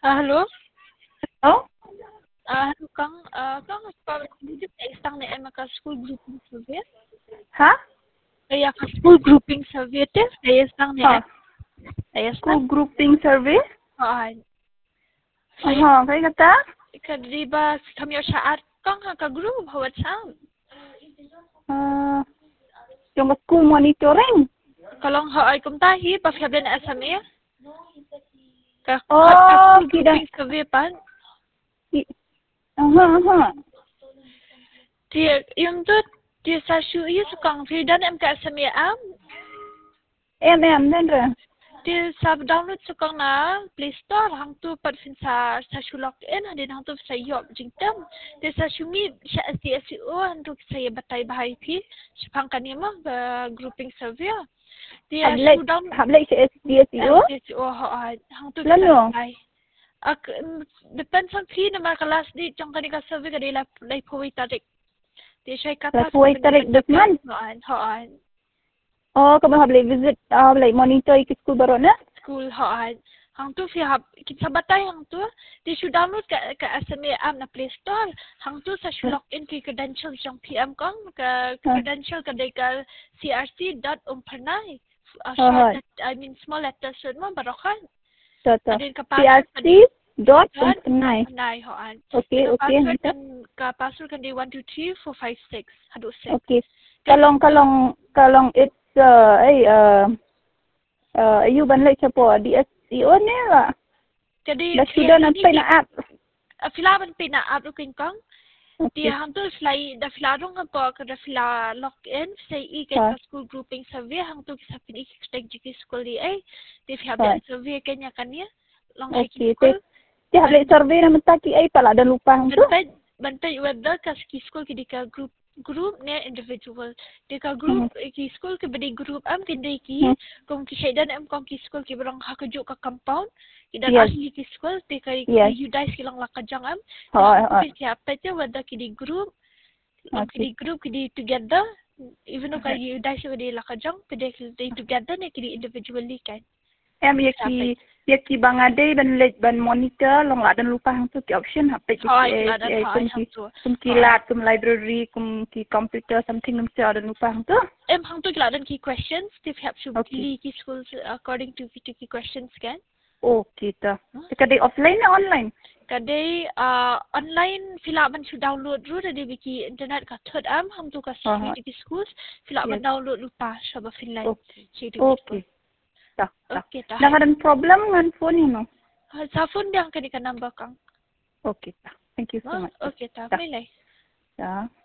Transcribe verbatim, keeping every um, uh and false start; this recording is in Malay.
Ah, halo. Oh? Ah, halo Kang. Ah, Kang pa dito isang na em ka school grouping survey. Ha? Kaya ka school grouping survey te saya isang na Ha? em. Saya School isang. grouping survey? Ah, saya Aha, kaya kata? kadiba kami saat Kang ka group hawat sound. Uh, yung school monitoring. Kalong ha ay kumtahi pa fiable na S M E. Ka Oh, ka school kida. grouping survey pan. Aha, aha. Dia yung tu dia sa shu iya sukang fidan em ka S M E am. M M, then ra. Dia sa download sukang na Play Store hang tu pat fin sa sa shu login hadin hang tu sa yob jingtam. Dia sa shu mi sa S D S E O hang tu saya batai bahai pi sepang kanima ba grouping survey. Dia Hablay, shu down hablay sa S D S E O? S D S E O ha hang tu Lano? batai. Ak depends on pi na makalas di jang kanika survey kadila lay poi tarik. Dia siya kata Lapuay tarik dusman? Hoan, hoan. Oh, kaba hablay visit, ah, hablay monitor iki school baro na? School hoan. Hang tu fi hab kita batay hang tu. Dia should download ka ka S M A app na Play Store. Hang tu sa should log in ki credentials yang P M kong ka credential ka day ka c r c dot umpernay. Uh, short let, I mean small letters mo barokan. Tata. Adin ka C R C dot umpernay. Umpernay hoan. Okay, okay. Password kan ka password kan day one two three four five six. Hado six. Okay. Kalong kalong kalong it's uh ay uh uh ayu banlay siya po D S E O nila. Jadi Dah sudah nampai na app. Filaban pina app king kong. Okay. Dia hang tu fly da filadong ka po ka da fila login say i ka school grouping survey hang tu sa pin ik stag jiki school di ay. Di fi habla survey kanya kanya. Long Okay. school. Di habla survey na mataki ay pala dan lupa hang tu. Bantay bantay whether ka school ki di ka group group ne individual di ka group mm-hmm. ki school ki bedi group am kindi ki mm-hmm. kung ki shaydan am kung ki school ki barang hakajo ka compound idan yes. Asli ki school di ka yes. You guys kilang lakajang am ha ha ki apa te whether ki di group okay. Ki di group ki di together even though ka you guys ki di lakajang pede ki di together ne ki di individually kan em yaki yaki bangade ban let ban monitor long la dan lupa hang tu ki option hape ki kum ki kum ki lab kum library kum ki computer something kum sa dan lupa hang tu em hang tu la dan ki questions if have to okay. Ki schools according to ki questions kan okay ta kadai offline na online kadai uh, online filaban su download ru dari biki internet ka third am hang tu ka ki schools filaban yes. Download lupa saba finland okay, okay. Tak, okay, tak. Dah ada problem dengan phone ni, no? Sa phone dia angkat di number kang. Okay, tak. Thank you so much. Okay, tak. Milay. Tak.